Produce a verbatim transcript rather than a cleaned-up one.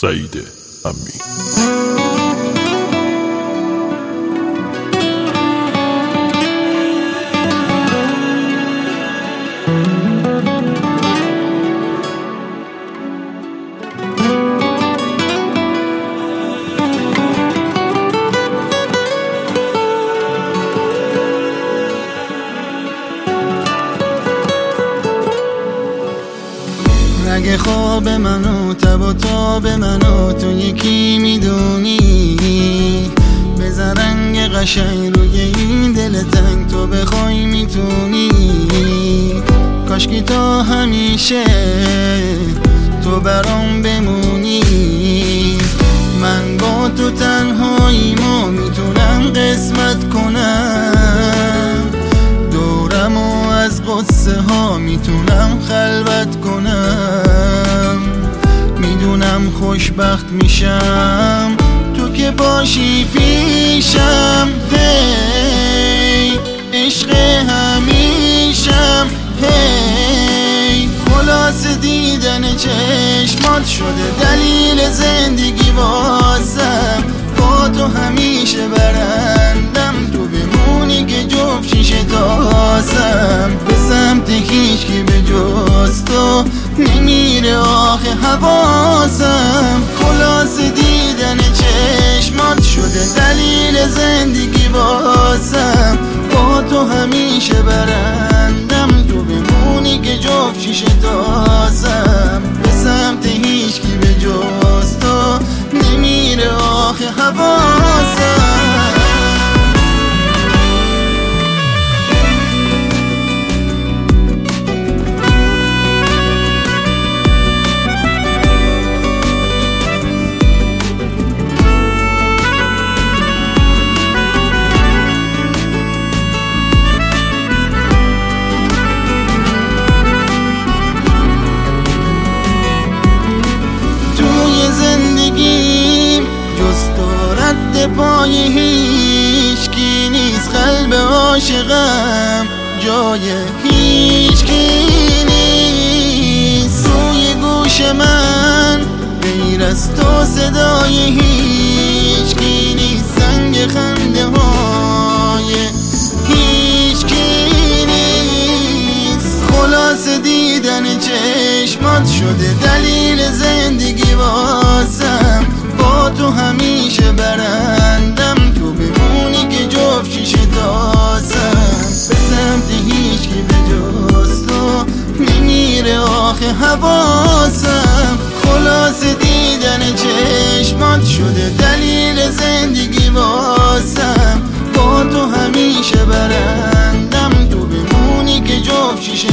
سعید امی. رگ خواب منو تب و تاب منو تو یکی میدونی، بذار رنگ قشنگ روی این دل تنگ تو بخوای میتونی. کاشکی تا همیشه تو برام بمونی، من با تو تنهایی ما میتونم قسمت کنم، دورمو از قصه ها میتونم خلوت کنم. میدونم خوشبخت میشم تو که باشی پیشم، هی عشق همیشم، هی خلاص دیدن چشمات شده دلیل زندگی واسم. با تو همیشه برندم، تو بمونی که جفت شیشه تاسم. به سمت هیچ کی به جز تو نمیره آخه حواسم. خلاص دیدن چشمات شده دلیل زندگی واسم. با تو همیشه برندم، تو بمونی که جفت شیشه تاسم. به سمت هیچ کی به جز تو نمیره آخه حواسم. زندگیم جز تو رد پای هیچ کی نیست، قلب عاشقم جای هیچ کی نیست. روی گوش من غیر از تو صدای هیچ کی نیست، زنگ خنده های هیچ کی نیست. خلاص دیدن چشمات شده دلیل زندگی واسم. با تو همیشه برندم، تو بمونی که جفت شیشه تاسم. به سمت هیچ کی به جز تو نمیره آخه حواسم. خلاص دیدن چشمات شده دلیل زندگی واسم. با تو همیشه برندم، تو بمونی که جفت شیشه